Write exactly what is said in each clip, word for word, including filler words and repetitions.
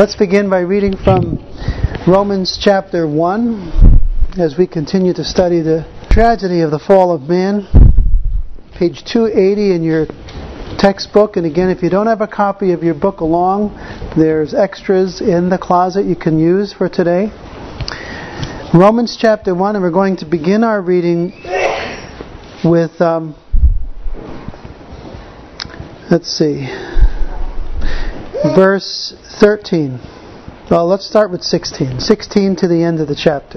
Let's begin by reading from Romans chapter one as we continue to study the tragedy of the fall of man. Page two eighty in your textbook. And again, if you don't have a copy of your book along, there's extras in the closet you can use for today. Romans chapter one, and we're going to begin our reading with, um, let's see, verse thirteen. Well, let's start with sixteen. sixteen to the end of the chapter.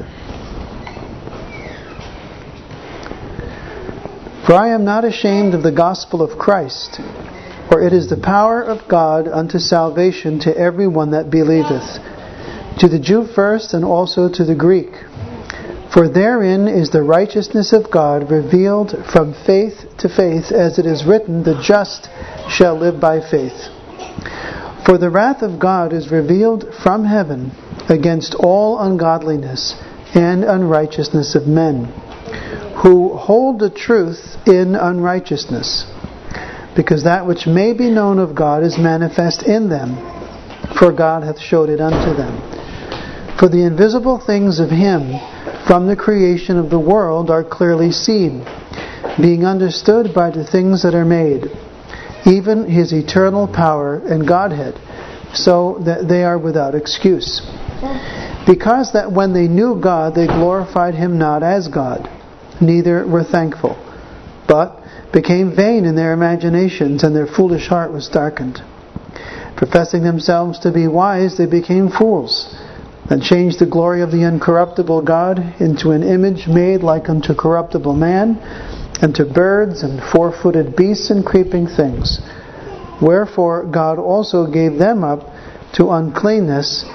For I am not ashamed of the gospel of Christ, for it is the power of God unto salvation to every one that believeth, to the Jew first, and also to the Greek. For therein is the righteousness of God revealed from faith to faith, as it is written, the just shall live by faith. For the wrath of God is revealed from heaven against all ungodliness and unrighteousness of men, who hold the truth in unrighteousness, because that which may be known of God is manifest in them, for God hath showed it unto them. For the invisible things of Him from the creation of the world are clearly seen, being understood by the things that are made, even His eternal power and Godhead, so that they are without excuse. Because that when they knew God, they glorified Him not as God, neither were thankful, but became vain in their imaginations, and their foolish heart was darkened. Professing themselves to be wise, they became fools, and changed the glory of the incorruptible God into an image made like unto corruptible man, and to birds and four-footed beasts and creeping things. Wherefore God also gave them up to uncleanness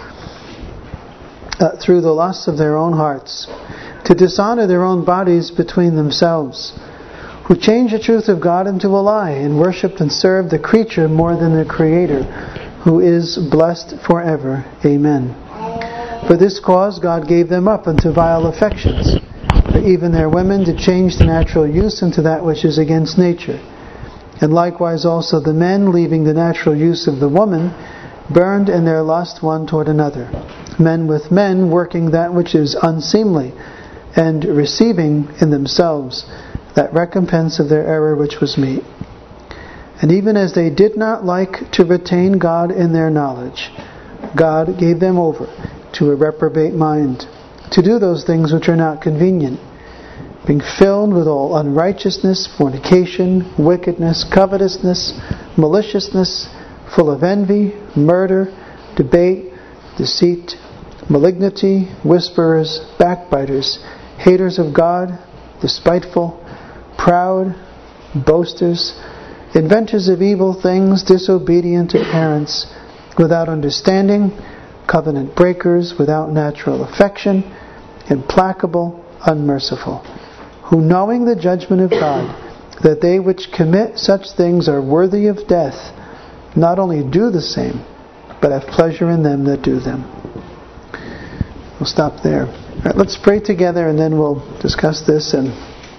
uh, through the lusts of their own hearts, to dishonor their own bodies between themselves, who changed the truth of God into a lie, and worshipped and served the creature more than the Creator, who is blessed forever. Amen. For this cause God gave them up unto vile affections, for even their women did change the natural use into that which is against nature. And likewise also the men, leaving the natural use of the woman, burned in their lust one toward another, men with men, working that which is unseemly, and receiving in themselves that recompense of their error which was meet. And even as they did not like to retain God in their knowledge, God gave them over to a reprobate mind, to do those things which are not convenient, being filled with all unrighteousness, fornication, wickedness, covetousness, maliciousness, full of envy, murder, debate, deceit, malignity, whisperers, backbiters, haters of God, despiteful, proud, boasters, inventors of evil things, disobedient to parents, without understanding, covenant breakers, without natural affection, implacable, unmerciful, who knowing the judgment of God, that they which commit such things are worthy of death, not only do the same, but have pleasure in them that do them. We'll stop there. All right, let's pray together, and then we'll discuss this in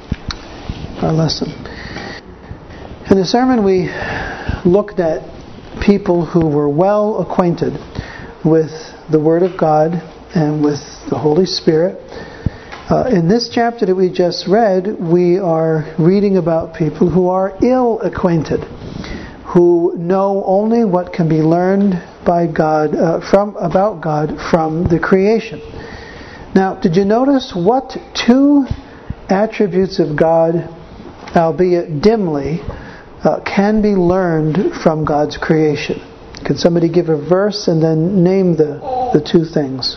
our lesson. In the sermon, we looked at people who were well acquainted with the Word of God and with the Holy Spirit. Uh, in this chapter that we just read, we are reading about people who are ill acquainted, who know only what can be learned by God uh, from about God from the creation. Now, did you notice what two attributes of God, albeit dimly, uh, can be learned from God's creation? Can somebody give a verse and then name the, the two things?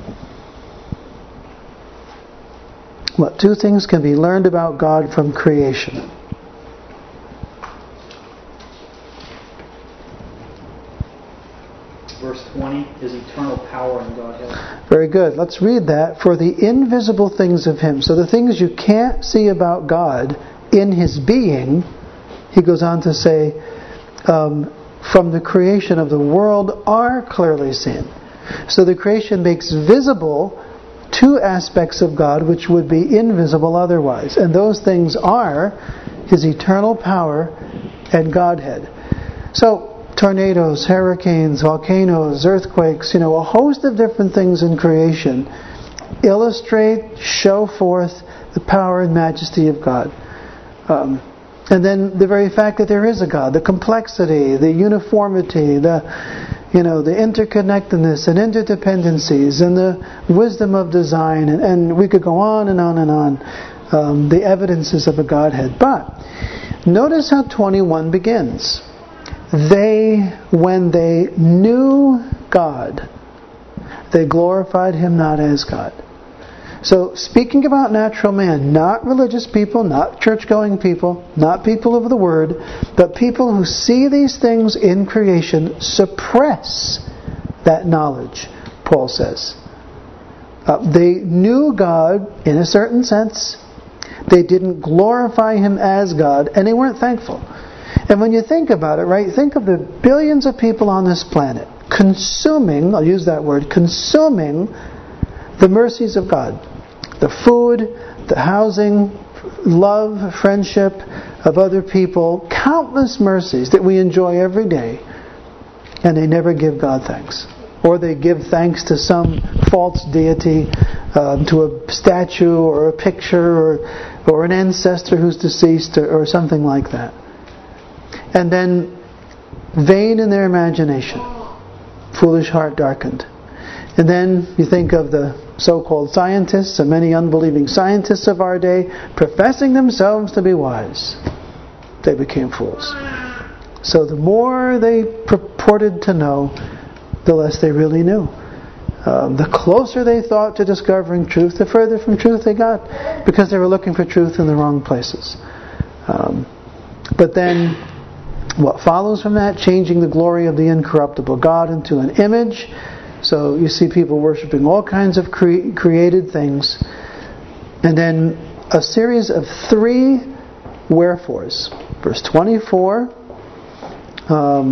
What two things can be learned about God from creation? Verse twenty, His eternal power and Godhead. Very good. Let's read that. For the invisible things of Him. So the things you can't see about God in His being, he goes on to say, um, from the creation of the world are clearly seen. So the creation makes visible two aspects of God which would be invisible otherwise. And those things are His eternal power and Godhead. So tornadoes, hurricanes, volcanoes, earthquakes, you know, a host of different things in creation illustrate, show forth the power and majesty of God. Um, and then the very fact that there is a God, the complexity, the uniformity, the you know, the interconnectedness and interdependencies and the wisdom of design, and, and we could go on and on and on, um, the evidences of a Godhead. But notice how twenty-one begins. They, when they knew God, they glorified Him not as God. So, speaking about natural man, not religious people, not church-going people, not people of the Word, but people who see these things in creation suppress that knowledge, Paul says. Uh, they knew God in a certain sense. They didn't glorify Him as God, and they weren't thankful. And when you think about it, right, think of the billions of people on this planet consuming, I'll use that word, consuming the mercies of God. The food, the housing, love, friendship of other people, countless mercies that we enjoy every day, and they never give God thanks. Or they give thanks to some false deity, um, to a statue or a picture or, or an ancestor who's deceased or, or something like that. And then, vain in their imagination, foolish heart darkened. And then you think of the so-called scientists and many unbelieving scientists of our day professing themselves to be wise. They became fools. So the more they purported to know, the less they really knew. Um, the closer they thought to discovering truth, the further from truth they got, because they were looking for truth in the wrong places. Um, but then, what follows from that? Changing the glory of the incorruptible God into an image. So you see people worshiping all kinds of cre- created things. And then a series of three wherefores. Verse twenty-four, um,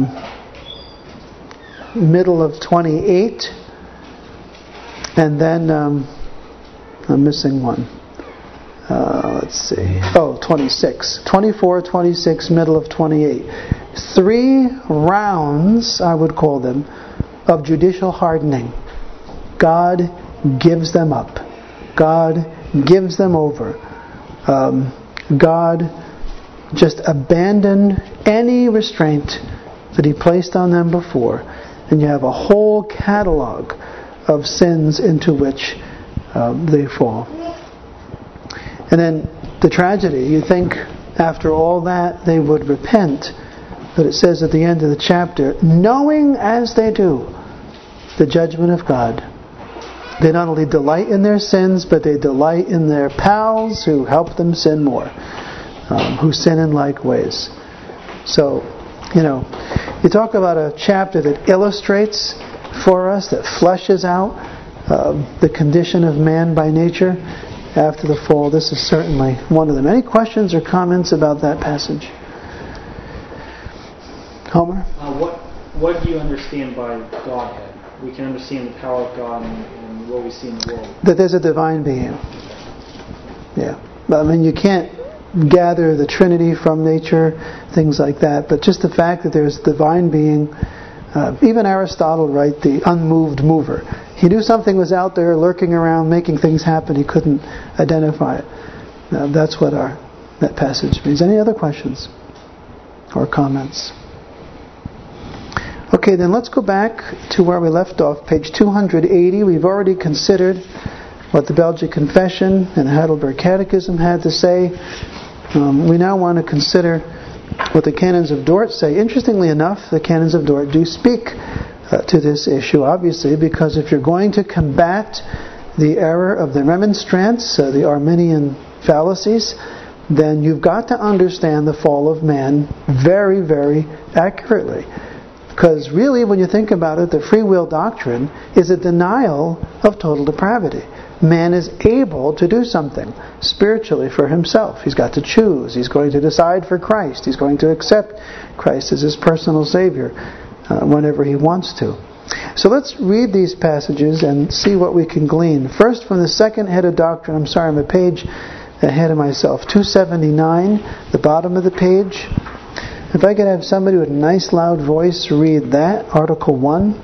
middle of twenty-eight, and then um, I'm missing one. Uh, let's see. Oh, twenty-six. twenty-four, twenty-six, middle of twenty-eight. Three rounds, I would call them, of judicial hardening. God gives them up. God gives them over. Um, God just abandoned any restraint that He placed on them before. And you have a whole catalog of sins into which um, they fall. And then the tragedy, you think after all that they would repent, but it says at the end of the chapter, knowing as they do the judgment of God. They not only delight in their sins, but they delight in their pals who help them sin more, um, who sin in like ways. So, you know, you talk about a chapter that illustrates for us, that fleshes out uh, the condition of man by nature after the fall. This is certainly one of them. Any questions or comments about that passage? Homer? Uh, what what do you understand by Godhead? We can understand the power of God and, and what we see in the world. That there's a divine being. Yeah. I mean, you can't gather the Trinity from nature, things like that, but just the fact that there's a divine being. Uh, even Aristotle, right, the unmoved mover. He knew something was out there lurking around, making things happen. He couldn't identify it. Uh, that's what our that passage means. Any other questions or comments? Okay, then let's go back to where we left off, page two hundred eighty. We've already considered what the Belgic Confession and the Heidelberg Catechism had to say. Um, we now want to consider what the Canons of Dort say. Interestingly enough, the Canons of Dort do speak uh, to this issue, obviously, because if you're going to combat the error of the Remonstrants, uh, the Arminian fallacies, then you've got to understand the fall of man very, very accurately. Because really, when you think about it, the free will doctrine is a denial of total depravity. Man is able to do something spiritually for himself. He's got to choose. He's going to decide for Christ. He's going to accept Christ as his personal Savior uh, whenever he wants to. So let's read these passages and see what we can glean. First, from the second head of doctrine. I'm sorry, I'm a page ahead of myself. two seventy-nine, the bottom of the page. If I could have somebody with a nice loud voice read that, Article one.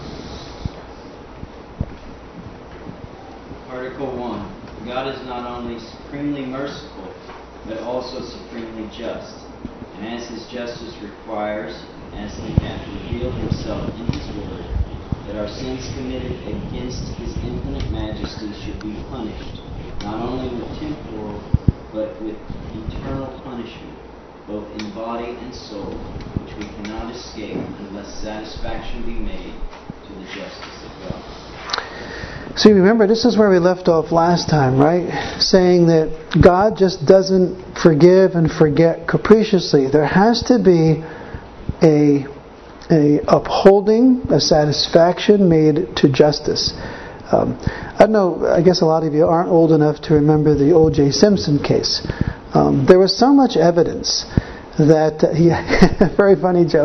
Article one. God is not only supremely merciful, but also supremely just. And as His justice requires, as He hath revealed Himself in His Word, that our sins committed against His infinite majesty should be punished, not only with temporal, but with eternal punishment, both in body and soul, which we cannot escape unless satisfaction be made to the justice of God. See, remember, this is where we left off last time, right? Saying that God just doesn't forgive and forget capriciously. There has to be a, a upholding, a satisfaction made to justice. Um, I don't know, I guess a lot of you aren't old enough to remember the O J Simpson case. Um, there was so much evidence that, uh, yeah, very funny, Joe.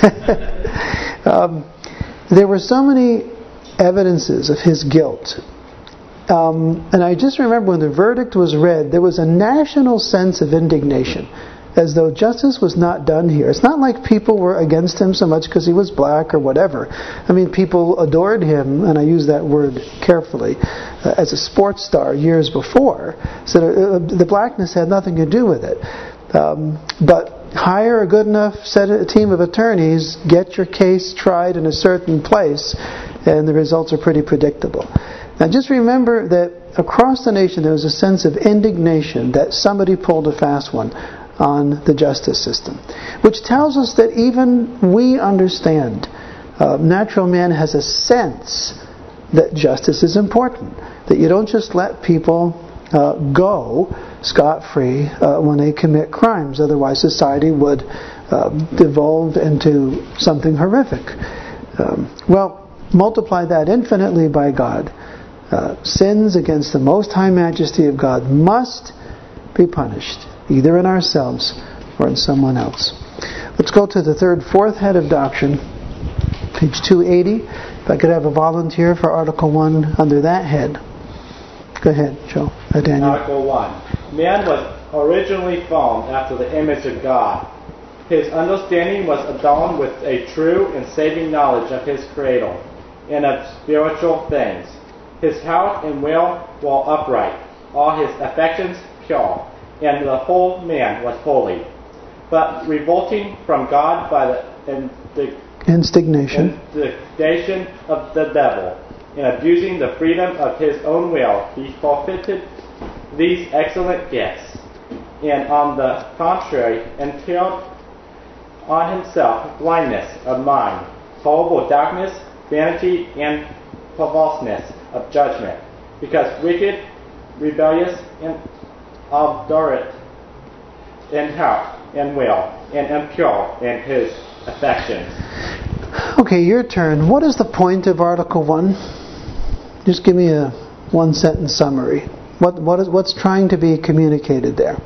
um, there were so many evidences of his guilt. Um, and I just remember when the verdict was read, there was a national sense of indignation, as though justice was not done here. It's not like people were against him so much because he was black or whatever. I mean, people adored him, and I use that word carefully, uh, as a sports star years before. So uh, the blackness had nothing to do with it. Um, but hire a good enough set of, a team of attorneys, get your case tried in a certain place, and the results are pretty predictable. Now just remember that across the nation there was a sense of indignation that somebody pulled a fast one on the justice system, which tells us that even we understand. Uh, natural man has a sense that justice is important, that you don't just let people uh, go scot-free uh, when they commit crimes, otherwise society would uh, devolve into something horrific. Um, well, multiply that infinitely by God. Uh, sins against the Most High Majesty of God must be punished, either in ourselves or in someone else. Let's go to the third, fourth head of doctrine, page two eighty. If I could have a volunteer for Article one under that head. Go ahead, Joe. Uh, Daniel. Article one. Man was originally formed after the image of God. His understanding was adorned with a true and saving knowledge of his Creator and of spiritual things. His heart and will were upright, all his affections pure, and the whole man was holy. But revolting from God by the indig- Instigation. instigation of the devil, and abusing the freedom of his own will, he forfeited these excellent gifts, and on the contrary, entailed on himself blindness of mind, horrible darkness, vanity, and perverseness of judgment, because wicked, rebellious, and obdurate in heart and will, and impure in his affections. Okay, your turn. What is the point of Article one? Just give me a one-sentence summary. What what is what's trying to be communicated there?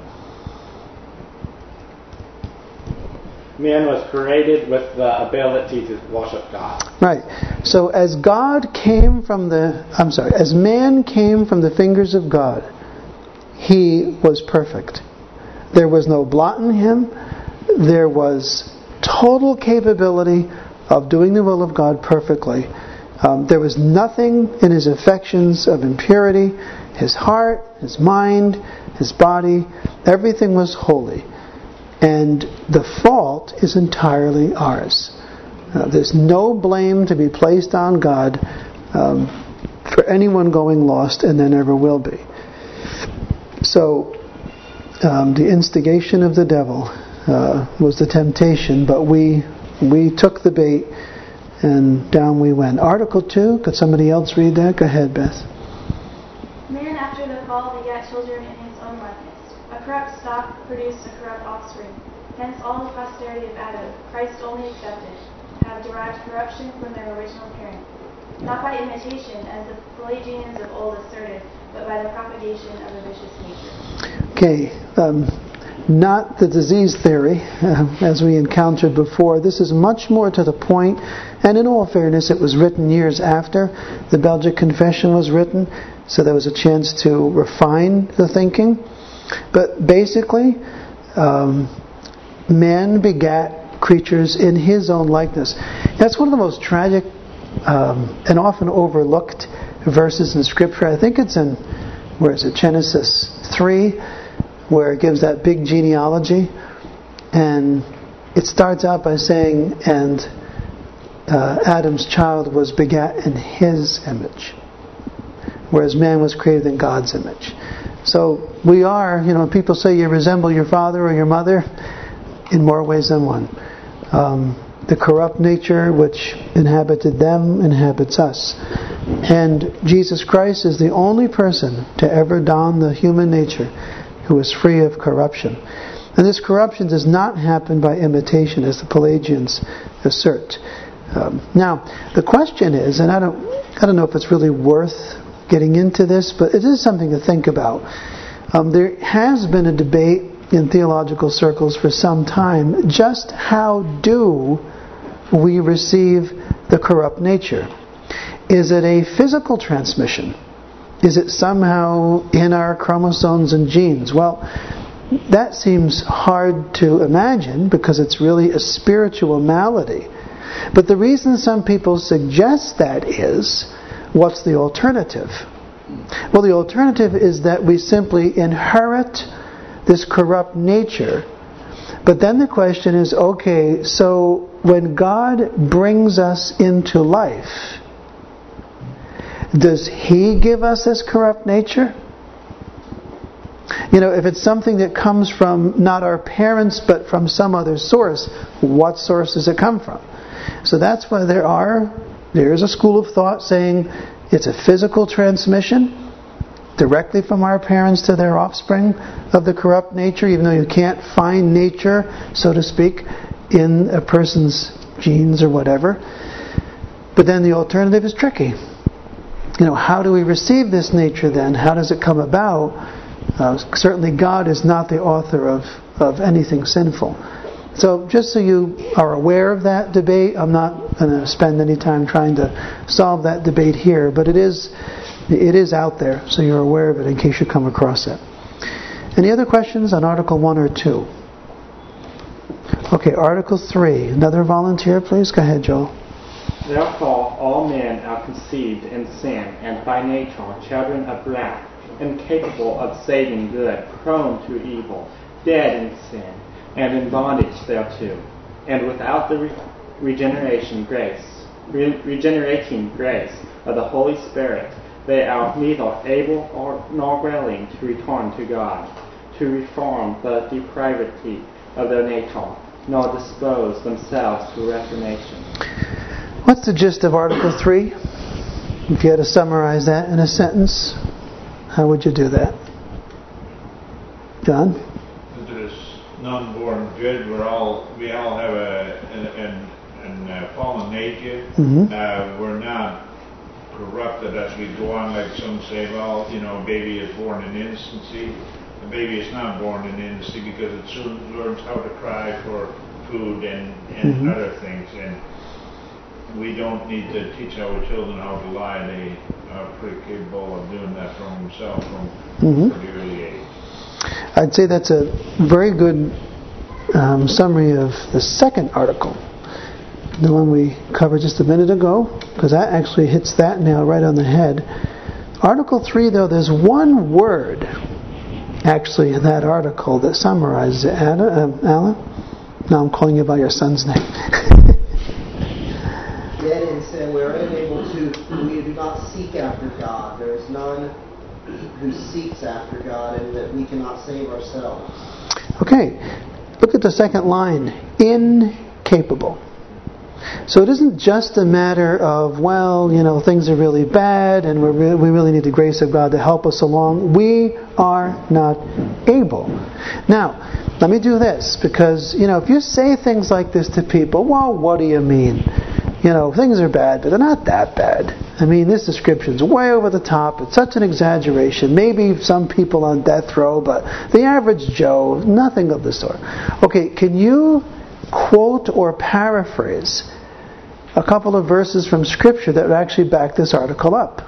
Man was created with the ability to worship God. Right. So as God came from the, I'm sorry, as man came from the fingers of God, he was perfect. There was no blot in him. There was total capability of doing the will of God perfectly. Um, there was nothing in his affections of impurity. His heart, his mind, his body, everything was holy. And the fault is entirely ours. Uh, there's no blame to be placed on God um, for anyone going lost, and there never will be. So, um, the instigation of the devil uh, was the temptation, but we we took the bait, and down we went. Article two, could somebody else read that? Go ahead, Beth. Man after the fall begat children in his own likeness. A corrupt stock produced a corrupt offspring. Hence all the posterity of Adam, Christ only excepted, have derived corruption from their original parent. Not by imitation, as the Pelagians of old asserted, but by the propagation of a vicious nature. Okay, um, not the disease theory, uh, as we encountered before. This is much more to the point, and in all fairness, it was written years after the Belgic Confession was written, so there was a chance to refine the thinking. But basically, um, man begat creatures in his own likeness. That's one of the most tragic um, and often overlooked verses in Scripture. I think it's in, where is it, Genesis three, where it gives that big genealogy. And it starts out by saying, and uh, Adam's child was begat in his image, whereas man was created in God's image. So we are, you know, when people say you resemble your father or your mother, in more ways than one. Um, the corrupt nature which inhabited them inhabits us. And Jesus Christ is the only person to ever don the human nature who is free of corruption. And this corruption does not happen by imitation, as the Pelagians assert. Um, now, the question is, and I don't, I don't know if it's really worth getting into this, but it is something to think about. Um, there has been a debate in theological circles for some time, just how do we receive the corrupt nature? Is it a physical transmission? Is it somehow in our chromosomes and genes? Well, that seems hard to imagine because it's really a spiritual malady. But the reason some people suggest that is, what's the alternative? Well, the alternative is that we simply inherit this corrupt nature. But then the question is, okay, so when God brings us into life, does He give us this corrupt nature? You know, if it's something that comes from not our parents but from some other source, what source does it come from? So that's why there are, there is a school of thought saying it's a physical transmission directly from our parents to their offspring of the corrupt nature, even though you can't find nature, so to speak, in a person's genes or whatever. But then the alternative is tricky. You know, how do we receive this nature then? How does it come about? Uh, certainly God is not the author of, of anything sinful. So just so you are aware of that debate, I'm not going to spend any time trying to solve that debate here, but it is it is out there, so you're aware of it in case you come across it. Any other questions on Article one or two? Okay, Article three. Another volunteer, please. Go ahead, Joel. Therefore all men are conceived in sin, and by nature children of wrath, incapable of saving good, prone to evil, dead in sin, and in bondage thereto. And without the re- regeneration grace, re- regenerating grace of the Holy Spirit, they are neither able or nor willing to return to God, to reform the depravity of their nature, nor dispose themselves to reformation. What's the gist of Article three? If you had to summarize that in a sentence, how would you do that? John? This non-born good, we're all, we all have a, an, an, an uh, fallen nature. Mm-hmm. Uh, we're not corrupted as we go on, like some say, well, you know, a baby is born in innocency. The baby is not born in innocency because it soon learns how to cry for food and, and mm-hmm. other things. And we don't need to teach our children how to lie. They are pretty capable of doing that for themselves from mm-hmm. a pretty early age. I'd say that's a very good um, summary of the second article, the one we covered just a minute ago, because that actually hits that nail right on the head. Article three, though, there's one word actually in that article that summarizes it. Anna, uh, Alan? Now I'm calling you by your son's name. Dead in sin, we are unable to, we do not seek after God. There is none who seeks after God, and that we cannot save ourselves. Okay, look at the second line. Incapable. So it isn't just a matter of, well, you know, things are really bad and we're re- we really need the grace of God to help us along. We are not able. Now, let me do this, because, you know, if you say things like this to people, well, what do you mean? You know, things are bad, but they're not that bad. I mean, this description's way over the top. It's such an exaggeration. Maybe some people on death row, but the average Joe, nothing of the sort. Okay, can you quote or paraphrase a couple of verses from Scripture that would actually back this article up?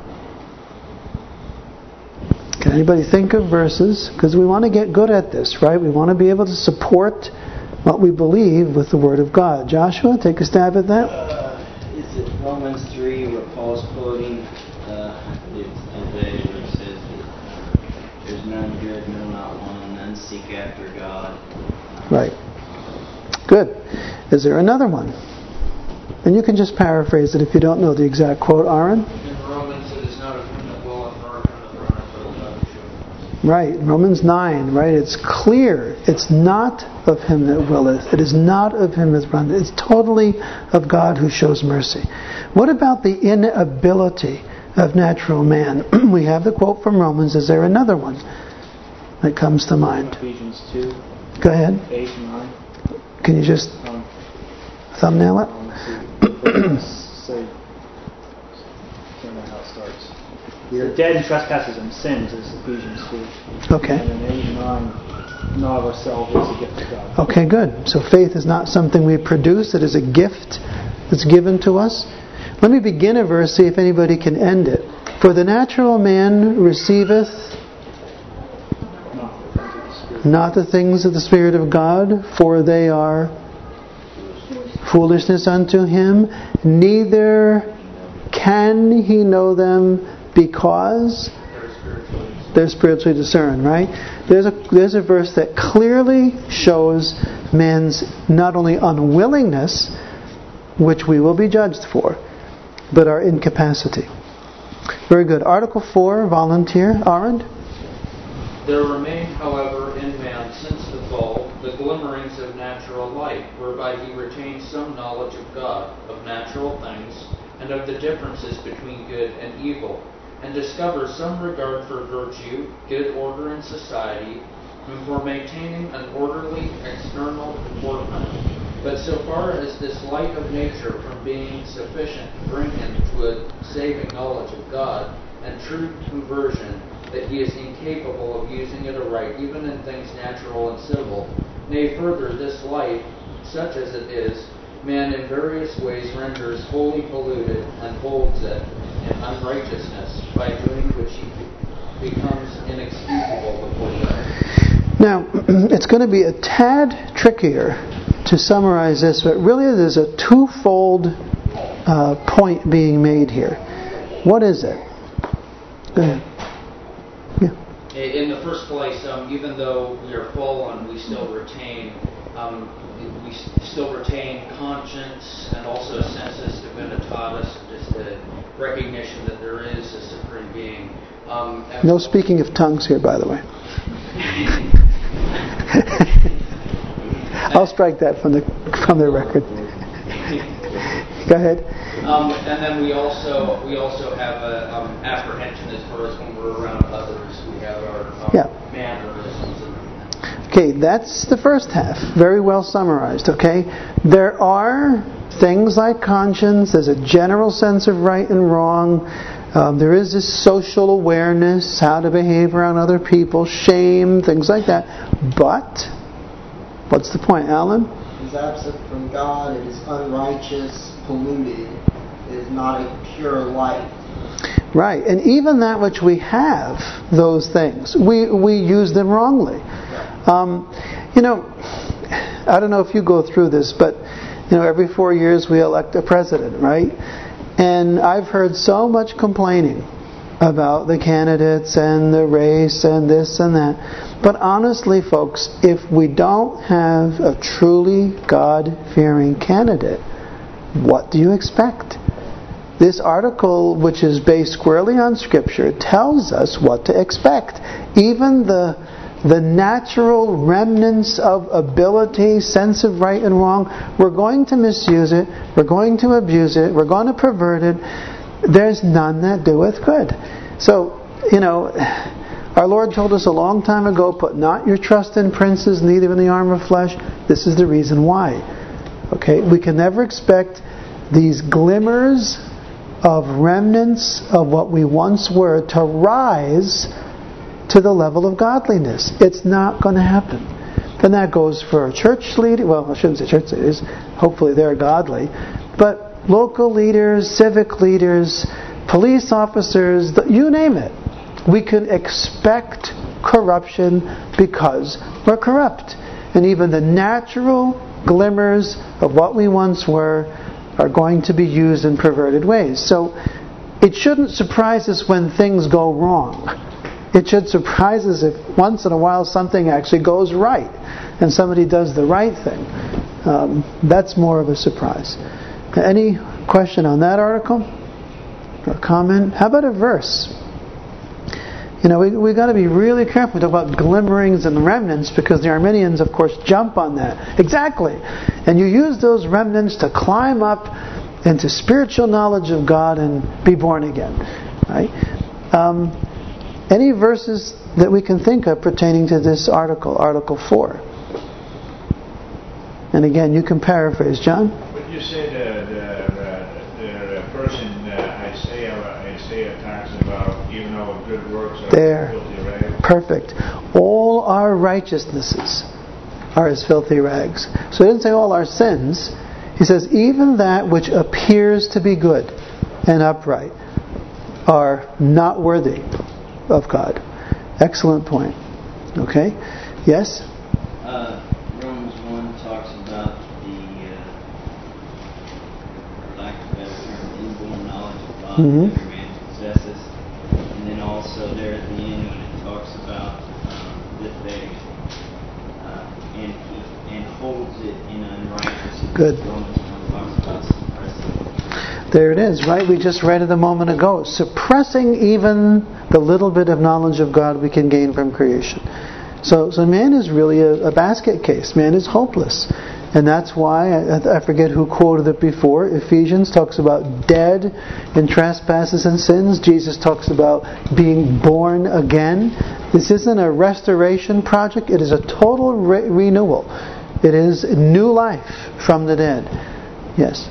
Can anybody think of verses? Because we want to get good at this, right? We want to be able to support what we believe with the Word of God. Joshua, take a stab at that. Uh, is it Romans three where Paul's quoting uh, it's Isaiah where it says that there's none good, no, not one, none seek after God. Right. Good. Is there another one? And you can just paraphrase it if you don't know the exact quote, Aaron. In Romans, it is not of him that willeth, nor of him that runneth, but of God who showeth mercy. Right. Romans nine, right? It's clear. It's not of him that willeth. It is not of him that runneth. It's totally of God who shows mercy. What about the inability of natural man? We have the quote from Romans. Is there another one that comes to mind? Ephesians two. Go ahead. eight and nine. Can you just Um, thumbnail it? um, let's see. Say, I don't know how it starts. You're dead in trespasses and sins is Ephesians two. Okay. And then eight and nine, not of ourselves, is a gift of God. Okay, good. So faith is not something we produce. It is a gift that's given to us. Let me begin a verse, see if anybody can end it. For the natural man receiveth not the things of the Spirit of God, for they are foolishness unto him, neither can he know them because they're spiritually discerned, right? There's a there's a verse that clearly shows man's not only unwillingness, which we will be judged for, but our incapacity. Very good. Article four, volunteer. Arend? There remain, however, in man since the fall the glimmerings of natural light, whereby he retains some knowledge of God, of natural things, and of the differences between good and evil, and discovers some regard for virtue, good order in society, and for maintaining an orderly external deportment. But so far as this light of nature from being sufficient to bring him to a saving knowledge of God and true conversion, that he is incapable of using it aright, even in things natural and civil. Nay, further, this light, such as it is, man in various ways renders wholly polluted and holds it in unrighteousness, by doing which he becomes inexcusable before God. Now, it's going to be a tad trickier to summarize this, but really there's a twofold uh, point being made here. What is it? Go ahead. In the first place, um, even though we are fallen, we still retain um, we still retain conscience and also a sensus divinitatis, just the recognition that there is a supreme being. Um, no speaking of tongues here, by the way. I'll strike that from the from the record. Go ahead. Um, and then we also we also have a um, apprehension as far as when we're around others. We have our um, yeah. mannerisms. And okay, that's the first half. Very well summarized. Okay, there are things like conscience. There's a general sense of right and wrong. Um, there is this social awareness, how to behave around other people, shame, things like that. But what's the point, Alan? It is absent from God. It is unrighteous, polluted. It is not a pure light. Right, and even that which we have, those things, we we use them wrongly. Um, you know, I don't know if you go through this, but you know, every four years we elect a president, right? And I've heard so much complaining about the candidates and the race and this and that. But honestly, folks, if we don't have a truly God-fearing candidate, what do you expect? This article, which is based squarely on Scripture, tells us what to expect. Even the the natural remnants of ability, sense of right and wrong, we're going to misuse it, we're going to abuse it, we're going to pervert it. There's none that doeth good. So, you know, our Lord told us a long time ago, put not your trust in princes, neither in the arm of flesh. This is the reason why. Okay, we can never expect these glimmers of remnants of what we once were to rise to the level of godliness. It's not going to happen. And that goes for church leaders. Well, I shouldn't say church leaders. Hopefully they're godly. But local leaders, civic leaders, police officers, you name it. We can expect corruption because we're corrupt. and even the natural glimmers of what we once were are going to be used in perverted ways. So it shouldn't surprise us when things go wrong. It should surprise us if once in a while something actually goes right and somebody does the right thing. Um, that's more of a surprise. Any question on that article? Or comment? How about a verse? You know, we we got to be really careful. We talk about glimmerings and remnants because the Arminians, of course, jump on that. Exactly. And you use those remnants to climb up into spiritual knowledge of God and be born again. Right? Um, any verses that we can think of pertaining to this article, Article four? And again, you can paraphrase, John. Would you say the the, the, the person uh, Isaiah Isaiah talks about, even though good works are there. filthy rags? Perfect. All our righteousnesses are as filthy rags. So he doesn't say all our sins. He says even that which appears to be good and upright are not worthy of God. Excellent point. Okay? Yes? Uh, Romans one talks about the, uh, for lack of a better term, inborn knowledge of God Mm-hmm. that every man possesses. And then also there at the end when it talks about um, that they uh, and he and holds it in unrighteousness. Good. Romans one talks about suppressing. There it is, right? We just read it a moment ago. Suppressing even the little bit of knowledge of God we can gain from creation. So, so man is really a, a basket case. Man is hopeless. And that's why, I, I forget who quoted it before, Ephesians talks about dead in trespasses and sins. Jesus talks about being born again. This isn't a restoration project. It is a total re- renewal. It is new life from the dead. Yes?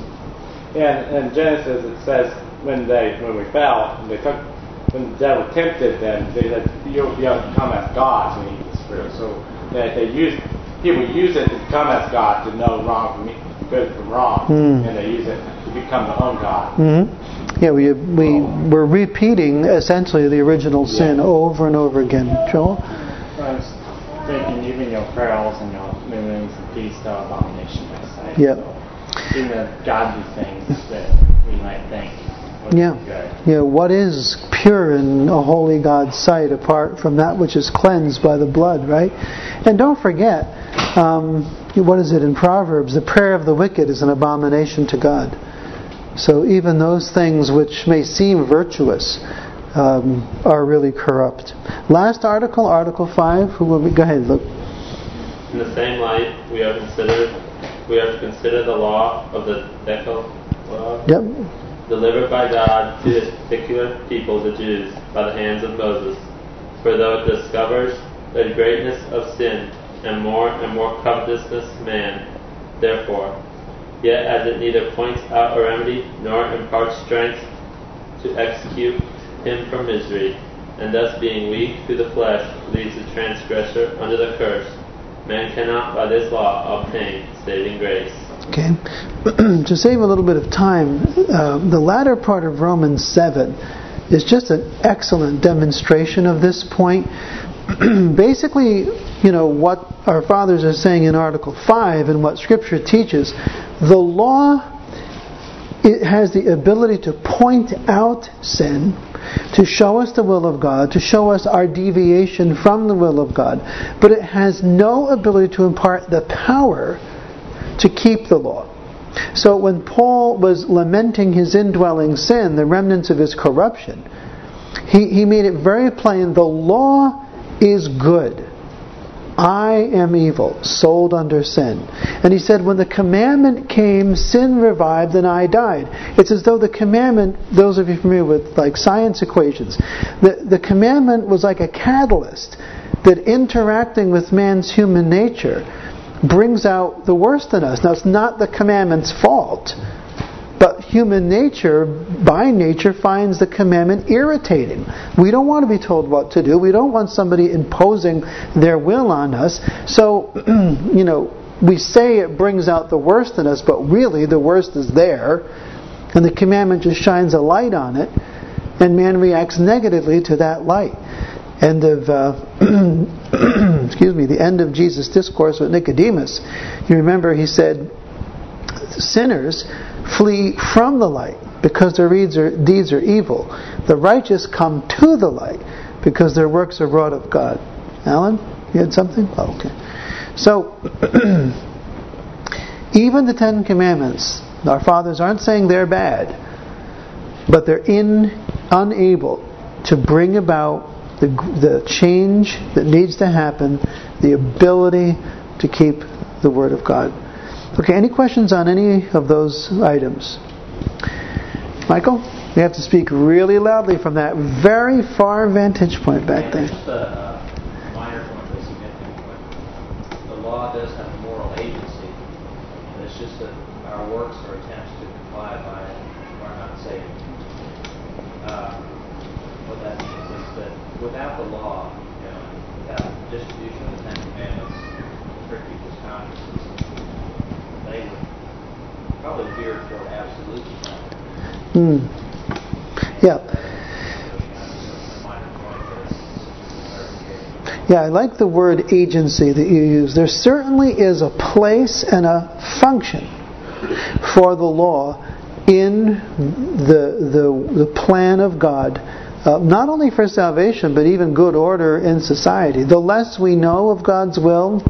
And in Genesis it says when they when we fell, they took when the devil tempted them, they said you you have to come as God when you eat this fruit. So they they use people use it to come as God to know wrong from good from wrong, mm. and they use it to become their own God. Mm-hmm. Yeah, we we oh. we're repeating essentially the original yeah. sin over and over again. Joel? I was thinking even your pearls and your moons and feast are abomination, I say. Yeah. So, in the godly things that we might think would yeah. be good. Yeah, what is pure in a holy God's sight apart from that which is cleansed by the blood, right? And don't forget, um, what is it in Proverbs? The prayer of the wicked is an abomination to God. So even those things which may seem virtuous um, are really corrupt. Last article, Article five. Who will we, go ahead, Luke. In the same light, we are considered we are to consider the law of the Decalogue, yep. delivered by God to His particular people, the Jews, by the hands of Moses. For though it discovers the greatness of sin and more and more covetousness man, therefore, yet as it neither points out a remedy nor imparts strength to execute him from misery, and thus being weak through the flesh leads the transgressor under the curse, man cannot by this law obtain saving grace. Okay. To save a little bit of time, uh, the latter part of Romans seven is just an excellent demonstration of this point. Basically, you know, what our fathers are saying in Article five and what Scripture teaches, the law, it has the ability to point out sin, to show us the will of God, to show us our deviation from the will of God, but it has no ability to impart the power to keep the law. So when Paul was lamenting his indwelling sin, the remnants of his corruption, he, he made it very plain, the law is good. I am evil, sold under sin. And he said, when the commandment came, sin revived and I died. It's as though the commandment, those of you familiar with like science equations, the, the commandment was like a catalyst that interacting with man's human nature brings out the worst in us. Now it's not the commandment's fault, but human nature, by nature, finds the commandment irritating. We don't want to be told what to do. We don't want somebody imposing their will on us. So, you know, we say it brings out the worst in us, but really the worst is there. And the commandment just shines a light on it. And man reacts negatively to that light. End of uh, excuse me, the end of Jesus' discourse with Nicodemus, you remember he said, sinners flee from the light because their deeds are, deeds are evil. The righteous come to the light because their works are wrought of God. Alan, you had something? Oh, okay. So, even the Ten Commandments, our fathers aren't saying they're bad, but they're in, unable to bring about the, the change that needs to happen, the ability to keep the Word of God. Okay, any questions on any of those items? Michael? You have to speak really loudly from that very far vantage point back there. Just a uh, minor point, but a significant point. The law does have moral agency. And it's just that our works or attempts to comply by it are not saved. Uh, what that means is that without the law, you know, without the distribution of the Ten Commandments for people's consciences, they would probably veer toward absolutism. Hmm. Yeah. Yeah, I like the word agency that you use. There certainly is a place and a function for the law in the the, the plan of God, uh, not only for salvation, but even good order in society. The less we know of God's will,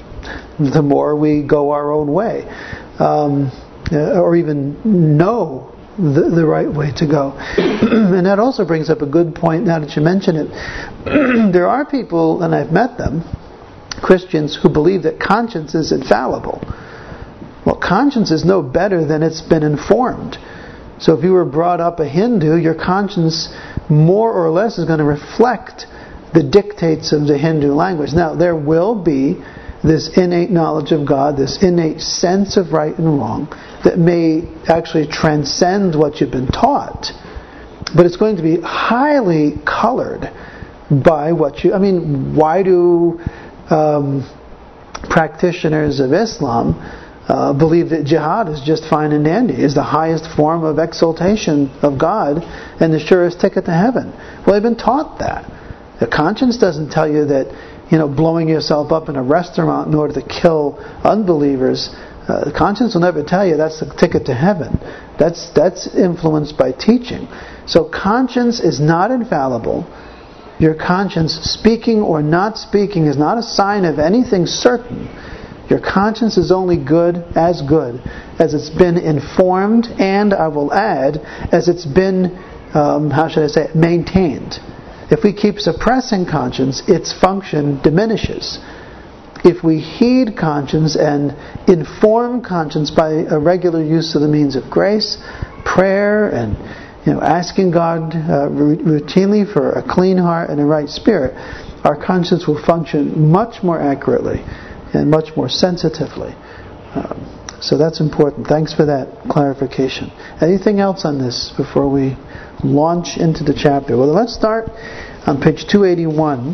the more we go our own way, um, or even know The, the right way to go. And that also brings up a good point now that you mention it. There are people, and I've met them, Christians, who believe that conscience is infallible. Well, conscience is no better than it's been informed. So if you were brought up a Hindu, your conscience more or less is going to reflect the dictates of the Hindu language. Now, there will be this innate knowledge of God, this innate sense of right and wrong, that may actually transcend what you've been taught, but it's going to be highly colored by what you... I mean, why do um, practitioners of Islam uh, believe that jihad is just fine and dandy, is the highest form of exaltation of God and the surest ticket to heaven? Well, they've been taught that. The conscience doesn't tell you that, you know, blowing yourself up in a restaurant in order to kill unbelievers, uh, the conscience will never tell you that's the ticket to heaven. That's that's influenced by teaching. So conscience is not infallible. Your conscience, speaking or not speaking, is not a sign of anything certain. Your conscience is only good as good as it's been informed, and I will add, as it's been, um, how should I say it, maintained. If we keep suppressing conscience, its function diminishes. If we heed conscience and inform conscience by a regular use of the means of grace, prayer, and you know, asking God uh, routinely for a clean heart and a right spirit, our conscience will function much more accurately and much more sensitively. Um, so that's important. Thanks for that clarification. Anything else on this before we launch into the chapter? Well, let's start on page two eighty-one.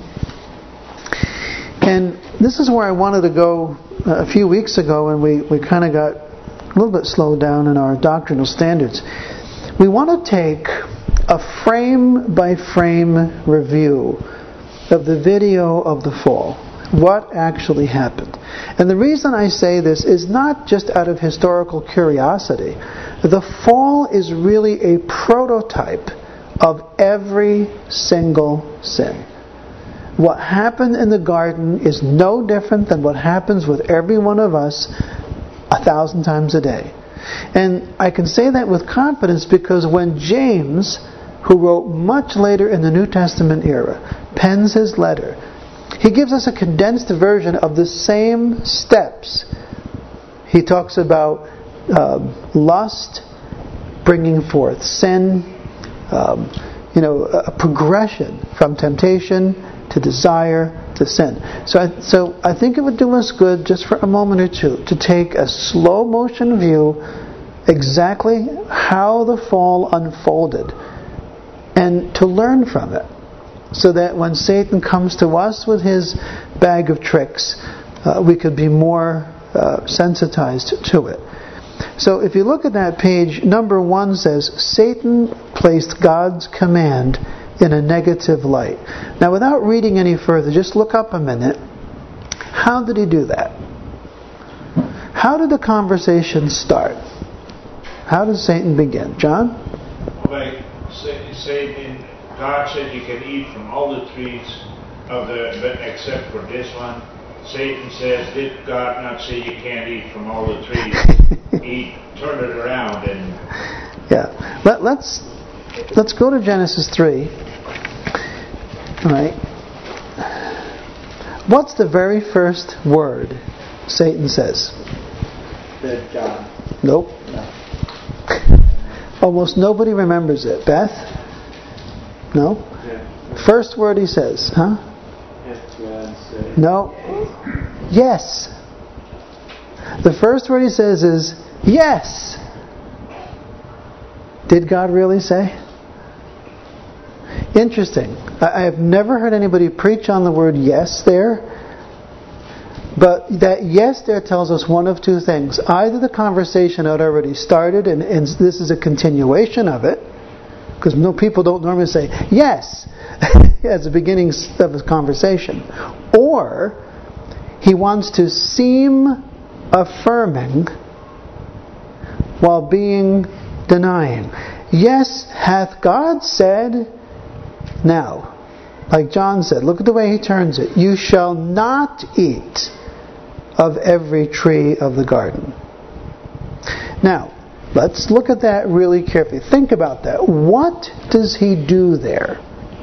And this is where I wanted to go a few weeks ago, and we, we kind of got a little bit slowed down in our doctrinal standards. We want to take a frame-by-frame review of the video of the fall. What actually happened? And the reason I say this is not just out of historical curiosity. The fall is really a prototype of every single sin. What happened in the garden is no different than what happens with every one of us a thousand times a day. And I can say that with confidence because when James, who wrote much later in the New Testament era, pens his letter, he gives us a condensed version of the same steps. He talks about um, lust bringing forth sin, um, you know, a progression from temptation to desire to sin. So I, so I think it would do us good just for a moment or two to take a slow motion view exactly how the fall unfolded and to learn from it, so that when Satan comes to us with his bag of tricks, uh, we could be more uh, sensitized to it. So if you look at that page, number one says, Satan placed God's command in a negative light. Now, without reading any further, just look up a minute. How did he do that? How did the conversation start? How does Satan begin? John? Like, say, say in, God said you can eat from all the trees of the, but except for this one. Satan says, did God not say you can't eat from all the trees? He turned it around and... Yeah. Let, let's, let's go to Genesis three. All right. What's the very first word Satan says? Said John. Nope. No. Almost nobody remembers it. Beth? No? Yeah. First word he says, huh? Yes, God said. No. Yes. The first word he says is yes. Did God really say? Interesting. I have never heard anybody preach on the word yes there. But that yes there tells us one of two things. Either the conversation had already started and, and this is a continuation of it. Because no people don't normally say yes as the beginning of a conversation. Or he wants to seem affirming while being denying. Yes, hath God said. Now, like John said, look at the way he turns it. You shall not eat of every tree of the garden. Now, let's look at that really carefully. Think about that. What does he do there?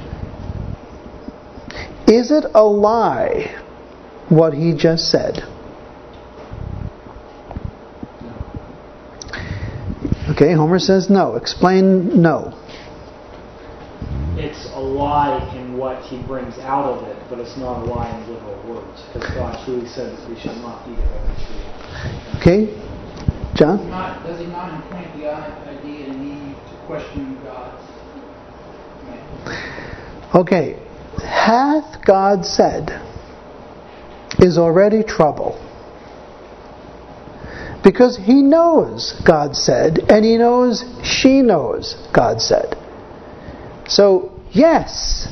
Is it a lie, what he just said? Okay, Homer says no. Explain no. It's a lie in what he brings out of it, but it's not a lie in literal words, because God truly said that we shall not eat of every tree. Okay, John? Does he not, does he not implant the idea and need to question God's command? Okay, hath God said is already trouble. Because he knows God said, and he knows she knows God said. So, yes,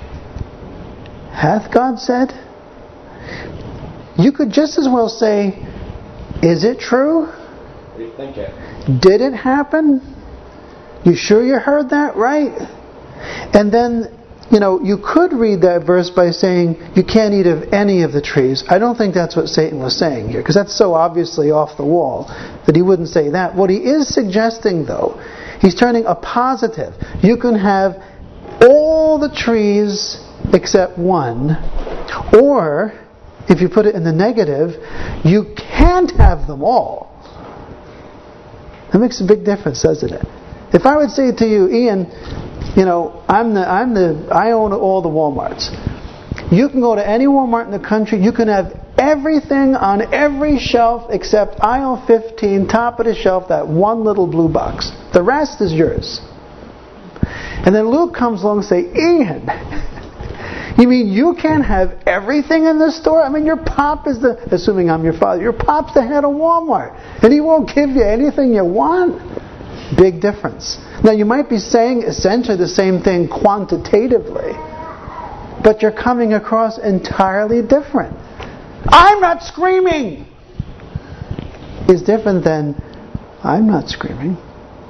hath God said? You could just as well say, is it true? Rethink it. Did it happen? You sure you heard that right? And then, you know, you could read that verse by saying, you can't eat of any of the trees. I don't think that's what Satan was saying here, because that's so obviously off the wall that he wouldn't say that. What he is suggesting, though, he's turning a positive. You can have all the trees except one. Or, if you put it in the negative, you can't have them all. That makes a big difference, doesn't it? If I would say to you, Ian, you know, I'm the, I'm the, I own all the Walmarts. You can go to any Walmart in the country, you can have everything on every shelf except aisle fifteen, top of the shelf, that one little blue box. The rest is yours. And then Luke comes along and say, Ian, you mean you can't have everything in the store? I mean, your pop is the, assuming I'm your father, your pop's the head of Walmart. And he won't give you anything you want? Big difference. Now, you might be saying essentially the same thing quantitatively, but you're coming across entirely different. I'm not screaming is different than I'm not screaming.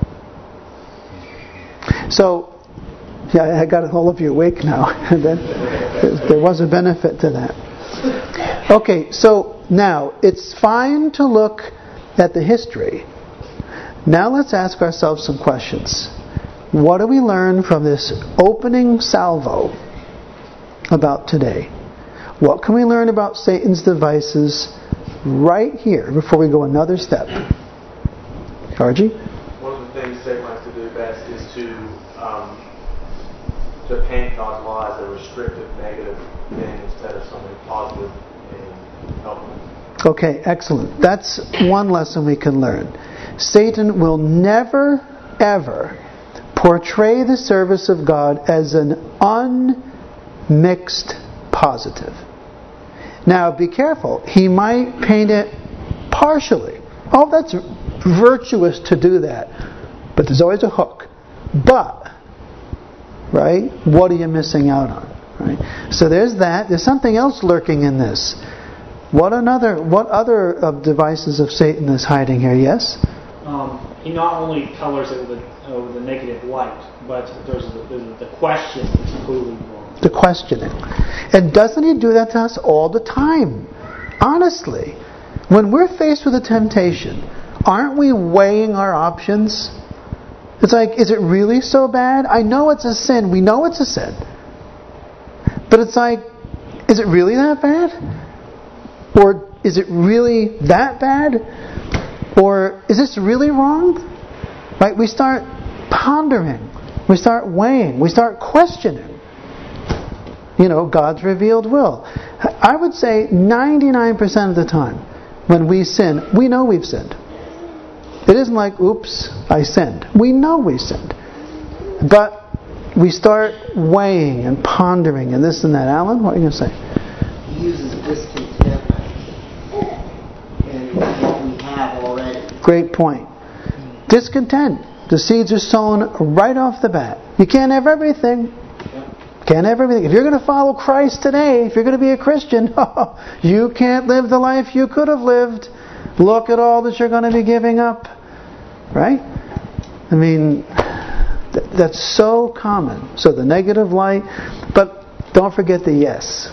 So, yeah, I got all of you awake now. And then there was a benefit to that. Okay, so now it's fine to look at the history. Now let's ask ourselves some questions. What do we learn from this opening salvo about today? What can we learn about Satan's devices right here before we go another step? Archie? One of the things Satan likes to do best is to um, to paint God's law as a restrictive, negative thing instead of something positive and helpful. Okay, excellent. That's one lesson we can learn. Satan will never, ever portray the service of God as an unmixed positive. Now, be careful. He might paint it partially. Oh, that's virtuous to do that. But there's always a hook. But right? What are you missing out on? Right? So there's that. There's something else lurking in this. What another? What other uh, devices of Satan is hiding here? Yes? Um, he not only colors it with a, with a negative light, but there's the, there's the question is completely wrong. The questioning. And doesn't he do that to us all the time? Honestly. When we're faced with a temptation, aren't we weighing our options? It's like, is it really so bad? I know it's a sin. We know it's a sin. But it's like, is it really that bad? Or is it really that bad? Or is this really wrong? Right? We start pondering. We start weighing. We start questioning. You know, God's revealed will. I would say ninety-nine percent of the time when we sin, we know we've sinned. It isn't like, oops, I sinned. We know we sinned. But we start weighing and pondering and this and that. Alan, what are you going to say? He uses discontentment in what we have already. Great point. Discontent. The seeds are sown right off the bat. You can't have everything. Can't have everything. If you're going to follow Christ today, if you're going to be a Christian, you can't live the life you could have lived. Look at all that you're going to be giving up. Right? I mean, th- that's so common. So the negative light, but don't forget the yes.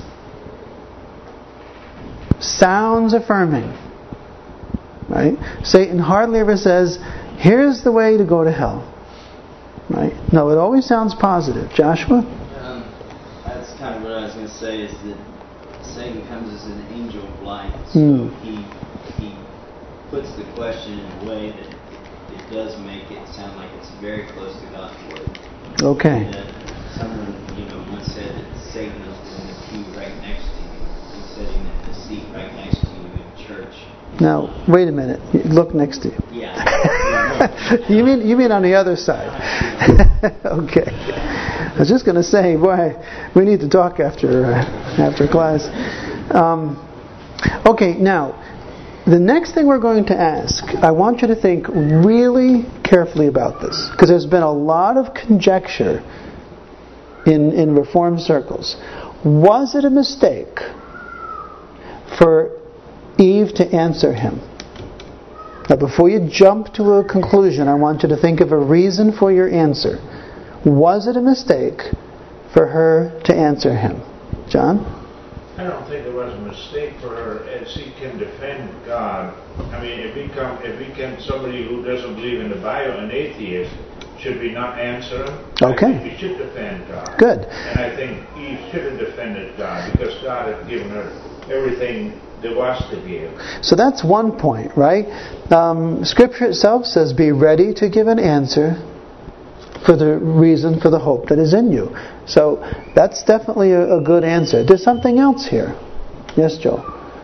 Sounds affirming. Right? Satan hardly ever says, here's the way to go to hell. Right? No, it always sounds positive. Joshua? Um, that's kind of what I was going to say, is that Satan comes as an angel of light. So Mm. he he puts the question in a way that it does make it sound like it's very close to God's word. Okay. And, uh, someone, you know, once said that Satan is in the pew right next to you. He's sitting in the seat right next to you in church. Now, wait a minute. Look next to you. Yeah. you mean you mean on the other side? Okay. I was just going to say, boy, we need to talk after uh, after class. Um, okay, now the next thing we're going to ask, I want you to think really carefully about this, because there's been a lot of conjecture in in Reformed circles. Was it a mistake for Eve to answer him? Now, before you jump to a conclusion, I want you to think of a reason for your answer. Was it a mistake for her to answer him? John? I don't think it was a mistake for her, as she can defend God. I mean, if we come, if we can, somebody who doesn't believe in the Bible, an atheist, should we not answer him? Okay. I think we should defend God. Good. And I think Eve should have defended God, because God had given her everything there was to give. So that's one point, right? Um, Scripture itself says, be ready to give an answer for the reason, for the hope that is in you. So that's definitely a, a good answer. There's something else here. Yes, Joe?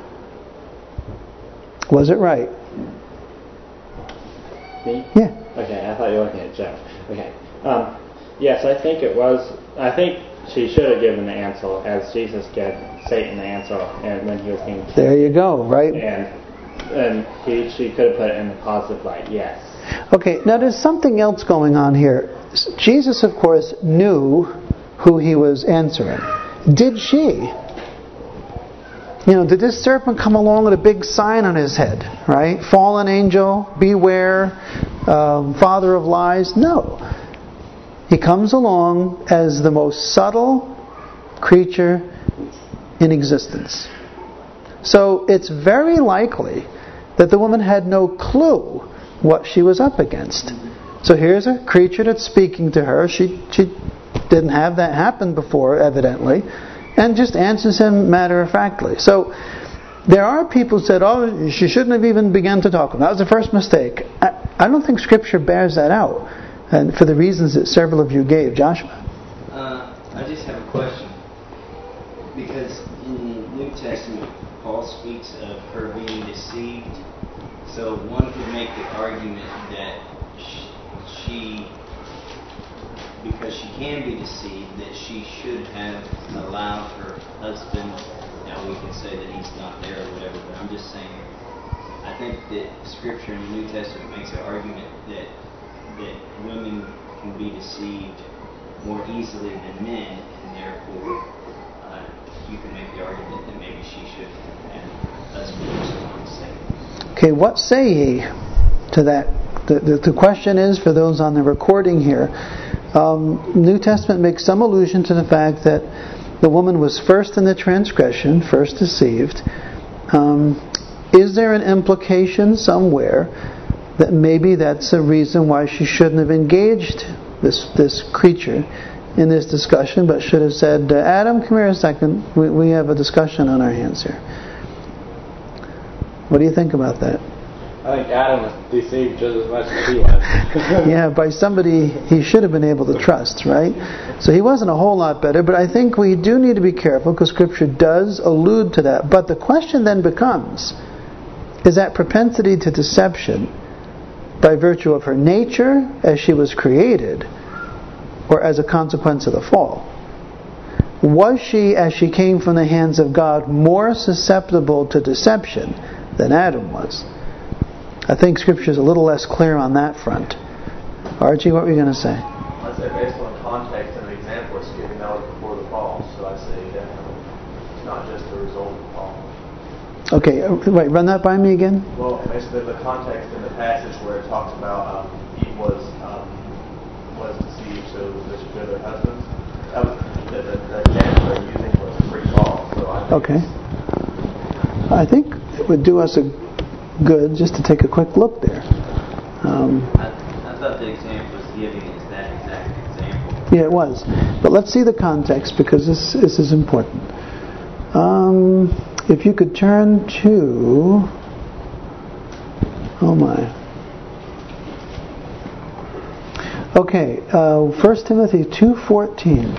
Was it right? Me? Yeah. Okay, I thought you were looking at Joe. Okay. Um, yes, I think it was, I think she should have given the answer as Jesus gave Satan the answer and when he was being tempted. There you go, right? And and he, she could have put it in the positive light, yes. Okay, now there's something else going on here. Jesus, of course, knew who he was answering. Did she? You know, did this serpent come along with a big sign on his head, right? Fallen angel, beware, um, father of lies? No. He comes along as the most subtle creature in existence. So it's very likely that the woman had no clue what she was up against. So here's a creature that's speaking to her. She she didn't have that happen before, evidently, and just answers him matter-of-factly. So there are people who said, oh, she shouldn't have even begun to talk. That was the first mistake. I, I don't think Scripture bears that out, and for the reasons that several of you gave. Joshua? Uh, I just have a question. Because in the New Testament, Paul speaks of her being deceived. So one could make the argument that she, because she can be deceived, that she should have allowed her husband, now we can say that he's not there or whatever, but I'm just saying, I think that Scripture in the New Testament makes an argument that that women can be deceived more easily than men, and therefore uh, you can make the argument that maybe she should, and that's what we're going to say. Okay, what say ye to that? The, the, the question is, for those on the recording here, um, New Testament makes some allusion to the fact that the woman was first in the transgression, first deceived. Um, is there an implication somewhere that maybe that's a reason why she shouldn't have engaged this this creature in this discussion, but should have said, uh, Adam, come here a second, we, we have a discussion on our hands here. What do you think about that? I think Adam was deceived just as much as he was. Yeah, by somebody he should have been able to trust, right? So he wasn't a whole lot better, but I think we do need to be careful because Scripture does allude to that. But the question then becomes, is that propensity to deception by virtue of her nature as she was created, or as a consequence of the fall? Was she, as she came from the hands of God, more susceptible to deception than Adam was? I think Scripture is a little less clear on that front. Archie, what were you going to say? I'd say based on context and the example it's giving, that was before the fall. So I'd say definitely it's not just the result of the fall. Okay, wait, run that by me again? Well, basically the context in the passage where it talks about um, Eve was um, was deceived, so this should their husbands. That was the, the, the example they're using was pre-fall. So I think okay. I think it would do us a good just to take a quick look there. Um, I, I thought the example was giving is that exact example. yeah, it was. But let's see the context because this, this is important. Um, if you could turn to... Oh my. Okay, uh, First Timothy two fourteen.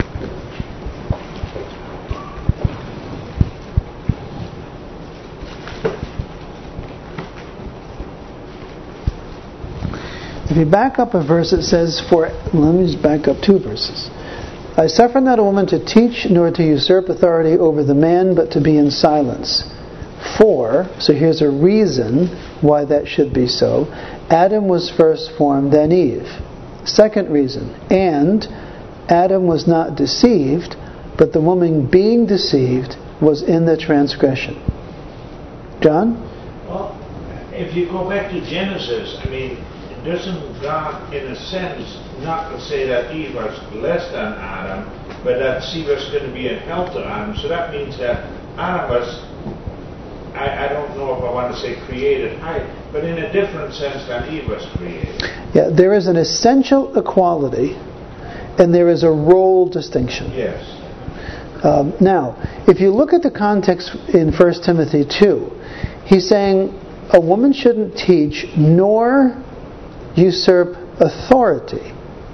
If you back up a verse, it says, "For let me just back up two verses. I suffer not a woman to teach, nor to usurp authority over the man, but to be in silence. For," so here's a reason why that should be so, "Adam was first formed, then Eve." Second reason, "And Adam was not deceived, but the woman being deceived was in the transgression." John? Well, if you go back to Genesis, I mean, doesn't God, in a sense, not to say that Eve was less than Adam, but that she was going to be a help to Adam? So that means that Adam was, I, I don't know if I want to say created high, but in a different sense than Eve was created. Yeah, there is an essential equality, and there is a role distinction. Yes. Um, now, if you look at the context in First Timothy two, he's saying a woman shouldn't teach nor usurp authority,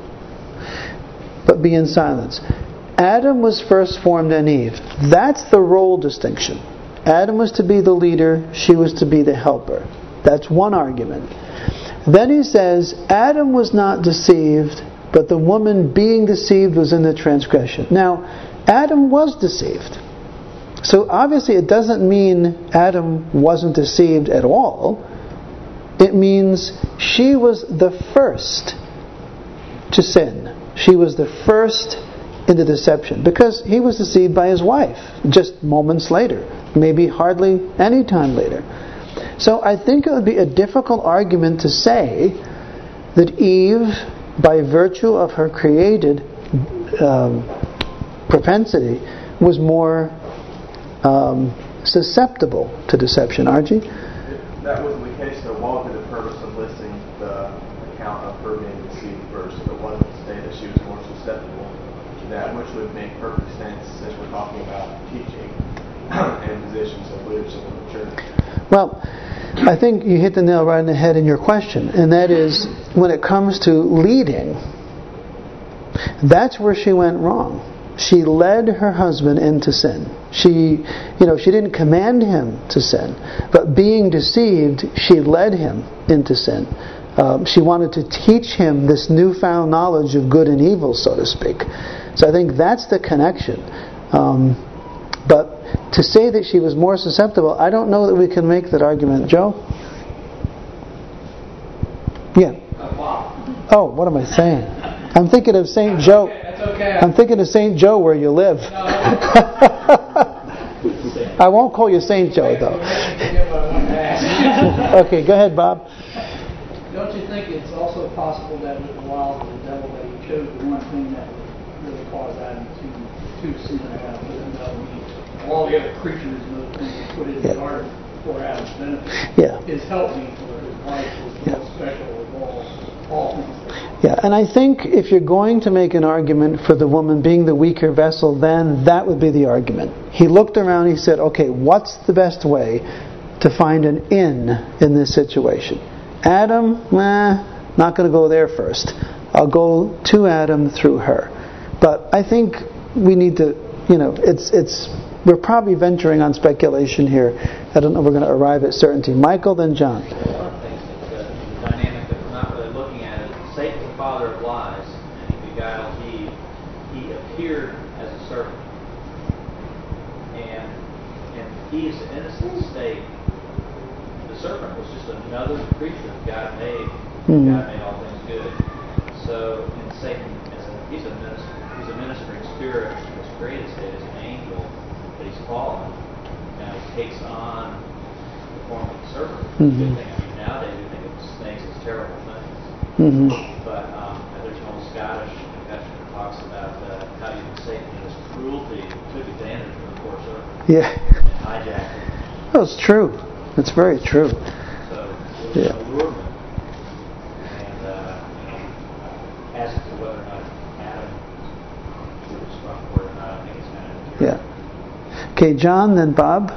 but be in silence. Adam was first formed in Eve. That's the role distinction. Adam was to be the leader, she was to be the helper. That's one argument. Then he says, Adam was not deceived, but the woman being deceived was in the transgression. Now, Adam was deceived. So obviously it doesn't mean Adam wasn't deceived at all. It means she was the first to sin. She was the first in the deception. Because he was deceived by his wife just moments later. Maybe hardly any time later. So I think it would be a difficult argument to say that Eve, by virtue of her created um, propensity, was more um, susceptible to deception. Archie? If that wasn't the case, though, what would be the purpose of listing the account of her being deceived first if it wasn't to say that she was more susceptible to that, which would make perfect sense since we're talking about teaching and positions of leadership in the church? Well, I think you hit the nail right on the head in your question, and that is when it comes to leading, that's where she went wrong. She led her husband into sin. She, you know, she didn't command him to sin, but being deceived, she led him into sin. Um, she wanted to teach him this newfound knowledge of good and evil, so to speak. So I think that's the connection. Um, but to say that she was more susceptible, I don't know that we can make that argument. Joe? Yeah. Oh, what am I saying? I'm thinking of Saint Joe. Okay, that's okay. I'm thinking of Saint Joe where you live. No, I won't call you Saint Joe though. Okay, go ahead, Bob. Don't you think it's also possible that with the wiles of the devil that he chose the one thing that would really cause Adam to to sin Adam, even though he, all the other creatures and those things he put in Yeah. the garden for Adam's benefit? Yeah. His helpmeet or his wife was the Yeah. most special of all all things. Yeah, and I think if you're going to make an argument for the woman being the weaker vessel, then that would be the argument. He looked around, he said, okay, what's the best way to find an in in this situation? Adam, nah, not going to go there first. I'll go to Adam through her. But I think we need to, you know, it's it's we're probably venturing on speculation here. I don't know if we're going to arrive at certainty. Michael, then John. One of the things that the dynamic that we're not really looking at is Satan's the father of lies, and he beguiled Eve. He appeared as a serpent. And in Eve's innocent state, the serpent was just another creature that God made. Mm-hmm. God made all things good. So, and Satan, is a, he's, a minister, he's a ministering spirit in his created state as an angel, but he's fallen. Now he takes on the form of a serpent. Mm-hmm. Good thing. I mean, nowadays we think of snakes as terrible things. Mm-hmm. But um, there's an old Scottish confession that talks about uh, how even Satan in his cruelty took advantage of the poor serpent Yeah. and hijacked it. That's true. That's very true. So it was Yeah. an allurement. And uh, you know, as to whether or not Adam was struck for it or not, I think it's kind of Yeah. Okay, John, then Bob.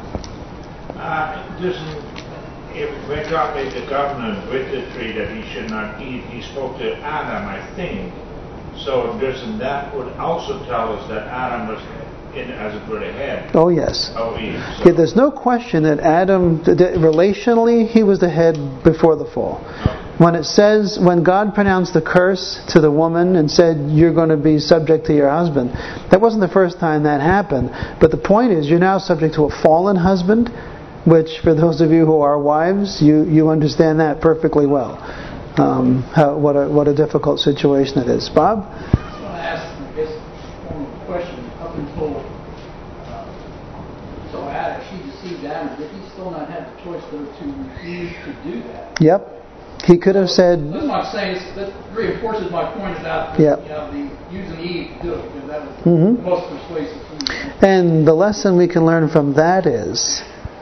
Uh, doesn't, if when God made the covenant with the tree that he should not eat, he spoke to Adam, I think. So doesn't that would also tell us that Adam was, in, as it were, the head Oh, yes. of Eve? So, Yeah, there's no question that Adam, that relationally, he was the head before the fall. When it says, when God pronounced the curse to the woman and said, you're going to be subject to your husband, that wasn't the first time that happened. But the point is, you're now subject to a fallen husband, which for those of you who are wives, you, you understand that perfectly well. Um, how, what a what a difficult situation it is. Bob? I just want to ask, I guess, one question. Up until uh, so Adam, she deceived Adam, did he still not have the choice though to refuse to do that? Yep. He could have said... That's what I'm saying. It's, that reinforces my point about Yep. you know, the using Eve to do it, because that was Mhm. the most persuasive thing. And the lesson we can learn from that is,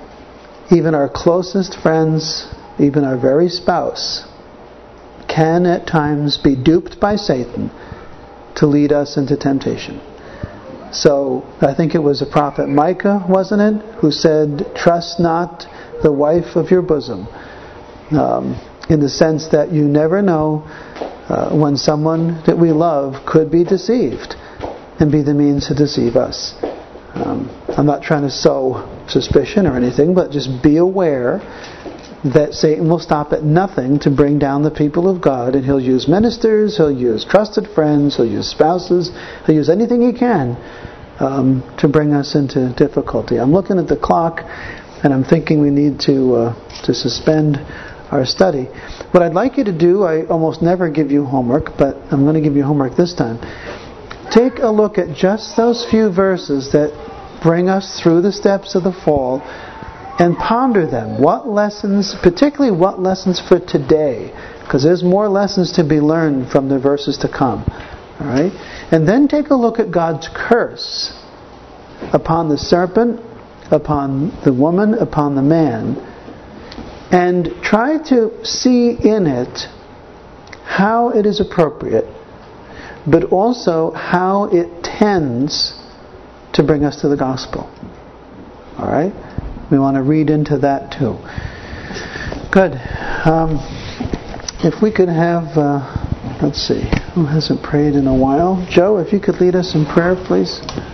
even our closest friends, even our very spouse, can at times be duped by Satan to lead us into temptation. So, I think it was the prophet Micah, wasn't it, who said, trust not the wife of your bosom. Um, in the sense that you never know uh, when someone that we love could be deceived and be the means to deceive us. Um, I'm not trying to sow suspicion or anything, but just be aware that Satan will stop at nothing to bring down the people of God, and he'll use ministers, he'll use trusted friends, he'll use spouses, he'll use anything he can um, to bring us into difficulty. I'm looking at the clock, and I'm thinking we need to uh, to suspend our study. What I'd like you to do, I almost never give you homework, but I'm going to give you homework this time. Take a look at just those few verses that bring us through the steps of the fall and ponder them. What lessons, particularly what lessons for today, because there's more lessons to be learned from the verses to come. All right? And then take a look at God's curse upon the serpent, upon the woman, upon the man, and try to see in it how it is appropriate, but also how it tends to bring us to the gospel. All right? We want to read into that too. Good. Um, if we could have, uh, let's see, who hasn't prayed in a while? Joe, if you could lead us in prayer, please.